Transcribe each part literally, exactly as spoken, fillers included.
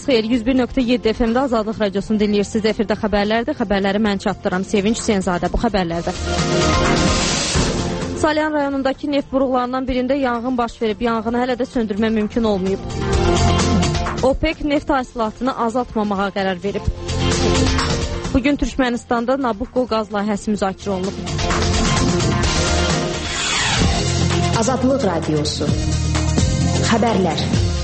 Axşamınız xeyir. yüz bir nöqtə yeddi F M-də Azadlıq Radiosunu dinləyirsiniz. Efirdə xəbərlərdir. Xəbərləri mən çatdıram. Sevinç Senzadə bu xəbərlərdə. Salyan rayonundakı neft buruqlarından birində yanğın baş verib. Yanğını hələ də söndürmə mümkün olmayıb. OPEC neft hasilatını azaltmamağa qərar verib. Bugün Türkmenistanda Nabucco qaz layihəsi müzakirə olunub. Azadlıq Radiosu. Xəbərlər.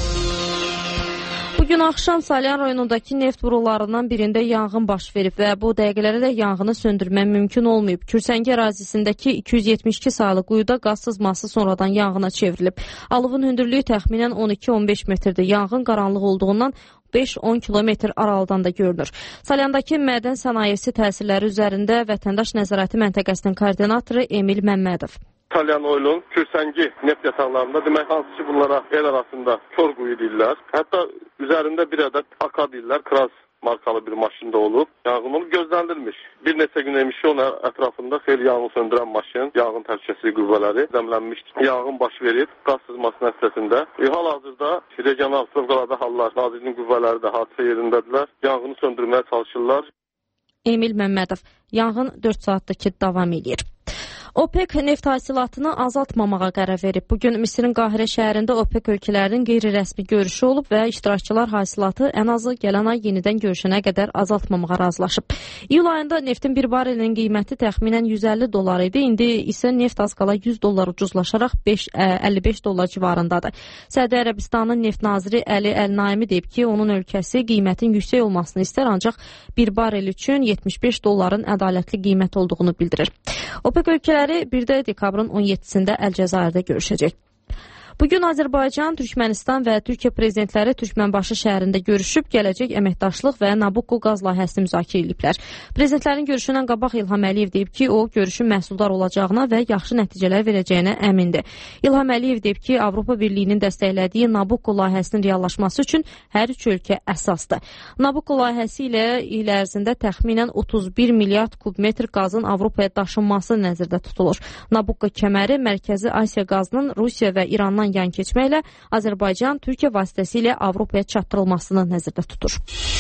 Bugün axşam Salyan rayonundakı neft buruqlarından birində yanğın baş verib və bu dəqiqələrə də yanğını söndürmə mümkün olmayıb. Kürsəngi ərazisindəki iki yüz yetmiş iki saylı quyuda qaz sızması sonradan yanğına çevrilib. Alovun hündürlüyü təxminən on iki on beş metrdir. Yanğın qaranlıq olduğundan beş on kilometr aralıdan da görünür. Salyandakı mədən sənayesi təsirləri üzərində Vətəndaş Nəzarəti Məntəqəsinin koordinatoru Emil Məmmədov. Salyan Oilun Kürsəngi neft yataqlarında demək hansı ki bunlara el arasında kör quyu deyirlər. Hətta üzərində bir ədəd AK deyirlər, Kras markalı bir maşında olub. Yanğın olub gözlənilmiş. Bir neçə gün emiş onun ətrafında xeyli yanğın söndürən maşın, yanğın təhlükəsizlik qüvvələri dəmlənmiş. Yanğın baş verib qaz sızması nəticəsində. E, hal-hazırda regional Fövqəladə Hallar Nazirliyinin qüvvələri də hadisə yerindədirlər. Yanğını söndürməyə çalışırlar. Emil Məmmədov, yanğın dörd saatdır ki davam edir. OPEC neft hasilatını azaltmamağa qərar verib. Bugün Misirin Qahirə şəhərində OPEC ölkələrinin qeyri-rəsmi görüşü olub və iştirakçılar hasilatı ən azı gələn ay yenidən görüşənə qədər azaltmamağa razılaşıb. İyul ayında neftin bir barelinin qiyməti təxminən yüz əlli dollar idi. İndi isə neft az qala yüz dollar ucuzlaşaraq əlli beş dollar civarındadır. Səudi Ərəbistanın neft naziri Əli Əl-Naimi deyib ki, onun ölkəsi qiymətin yüksək olmasını istər, ancaq bir barel üçün yetmiş beş dolların ədalətli qiymət olduğunu bildirir. OPEC ölkələri birdə dekabrın on yeddisində Əlcəzairdə görüşəcək. Bugün Azərbaycan, Türkmenistan və Türkiyə prezidentləri Türkmenbaşı şəhərində görüşüb, gələcək əməkdaşlıq və Nabucco qaz layihəsini müzakirə ediblər. Prezidentlərin görüşündən qabaq İlham Əliyev deyib ki, o görüşün məhsuldar olacağına və yaxşı nəticələr verəcəyinə əmindir. İlham Əliyev deyib ki, Avropa Birliyinin dəstəklədiyi Nabucco layihəsinin reallaşması üçün hər üç ölkə əsasdır. Nabucco layihəsi ilə il ərzində təxminən otuz bir milyard kubmetr qazın Avropaya daşınması nəzərdə tutulur. Nabucco kəməri Mərkəzi Asiya qazının Rusiya və İrandan yan keçməklə Azərbaycan, Türkiyə vasitəsilə Avropaya çatdırılmasını nəzərdə tutur.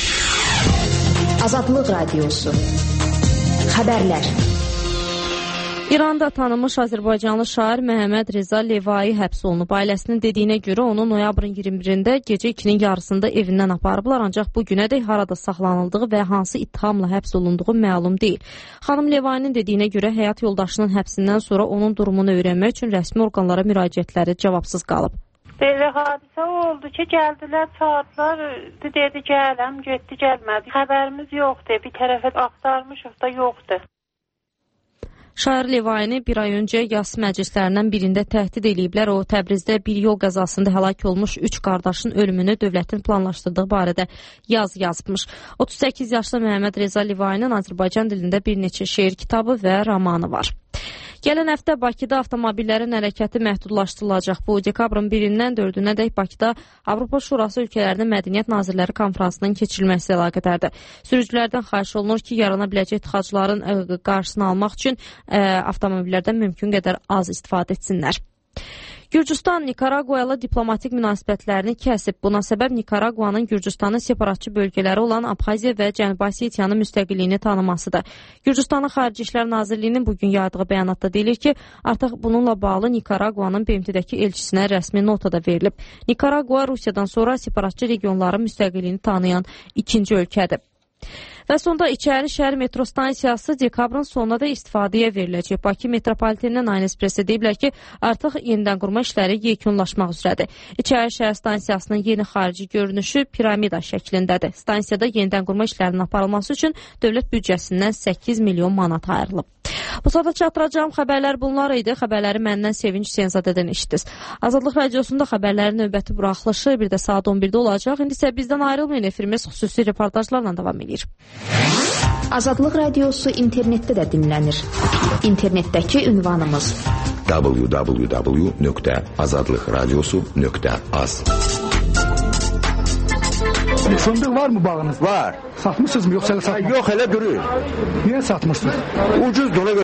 Azadlıq Radiosu. Xəbərlər. İranda tanınmış Azərbaycanlı şair Məhəmməd Rza Levai həbs olunub. Ailəsinin dediyinə görə onu noyabrın iyirmi birində gecə ikinin yarısında evindən aparıblar, ancaq bu günədək harada saxlanıldığı və hansı ittihamla həbs olunduğu məlum deyil. Xanım Levainin dediyinə görə həyat yoldaşının həbsindən sonra onun durumunu öyrənmək üçün rəsmi orqanlara müraciətləri cavabsız qalıb. Belə hadisə oldu ki, gəldilər, çağırdılar, dedi gələm, getdi, gəlmədi. Xəbərimiz yoxdur, bir tərəfə axtarmışıq da yoxdur. Şair Levaini bir ay öncə yas məclislərindən birində təhdid ediblər. O, Təbrizdə bir yol qəzasında həlak olmuş üç qardaşın ölümünü dövlətin planlaşdırdığı barədə yaz yazmış. otuz səkkiz yaşlı Məhəmməd Rza Levainin Azərbaycan dilində bir neçə şeir kitabı və romanı var. Gələn həftə Bakıda avtomobillərin hərəkəti məhdudlaşdırılacaq. Bu, dekabrın birindən dördünədək Bakıda Avropa Şurası ölkələrinin mədəniyyət nazirləri konfransının keçirilməsi əlaqədardır. Sürücülərdən xahiş olunur ki, yarana biləcək tıxacların qarşısını almaq üçün ə, avtomobillərdən mümkün qədər az istifadə etsinlər. Gürcüstan Nikaragua ilə diplomatik münasibətlərini kəsib. Buna səbəb Nikaraguanın Gürcüstanın separatçı bölgələri olan Abxaziya və Cənubi Osetiyanın müstəqilliyini tanımasıdır. Gürcüstanın Xarici İşlər Nazirliyinin bugün yaydığı bəyanatda deyilir ki, artıq bununla bağlı Nikaraguanın B M T-dəki elçisinə rəsmi nota da verilib. Nikaragua Rusiyadan sonra separatçı regionların müstəqilliyini tanıyan ikinci ölkədir. Və sonda İçəri şəhər metro stansiyası dekabrın sonuna da istifadəyə veriləcək. Bakı metropolitenindən Aynı Espresso deyiblər ki, artıq yenidən qurma işləri yekunlaşmaq üzrədir. İçəri şəhər stansiyasının yeni xarici görünüşü piramida şəklindədir. Stansiyada yenidən qurma işlərinin aparılması üçün dövlət büdcəsindən səkkiz milyon manat ayrılıb. Bu saata çatdıracağım xəbərlər bunlar idi. Xəbərləri məndən Sevinç Senzadədən eşitdiniz. Azadlıq Radiosunda xəbərlərin növbəti buraxılışı bir də saat on birdə olacaq. İndi isə bizdən ayrılmayın, efirimiz xüsusi reportajlarla davam edir. Azadlıq Radiosu internetdə də dinlənir. İnternetdəki ünvanımız w w w nöqtə azadlıq radiosu nöqtə az. Fındık var mı bağınız? Var. Satmışsınız mı yoksa satmışsınız? Yok, hele durur. Niye satmışsınız? Ucuz dola